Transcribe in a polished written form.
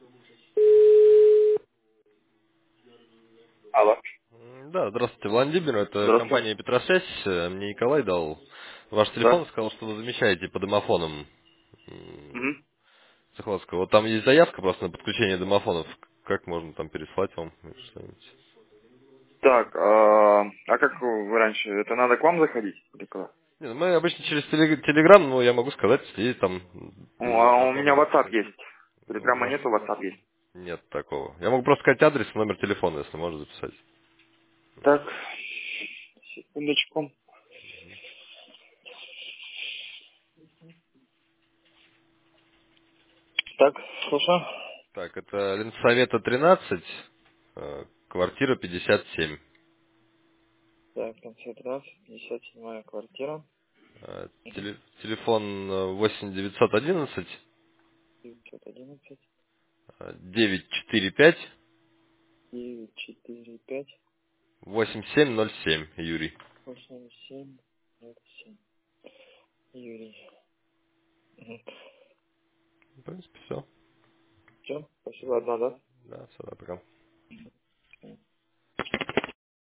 Алло. Да, здравствуйте, Владимир, это Здравствуйте. компания Петросвязь. Мне Николай дал ваш телефон, Да. сказал, что вы замещаете по домофонам Мгм. Сахловского. Вот там есть заявка просто на подключение домофонов. Как можно там переслать вам что-нибудь? Так, а как вы раньше? Это надо к вам заходить? Или куда? Не, ну, мы обычно через Телеграм, но я могу сказать, и там А у меня знакомые WhatsApp все. есть. Ну, Телеграмма может, нету, WhatsApp есть. нет такого. Я могу просто сказать адрес и номер телефона, если можно записать. Так, секундочку. Так, слушаю. Так, это Ленсовета 13, квартира 57. Так, концерт 57-я квартира. Телефон 8 911 911 945 945 8707 Юрий. 8707. Юрий. В принципе, все. Все, спасибо, одна, да? Да, все, пока.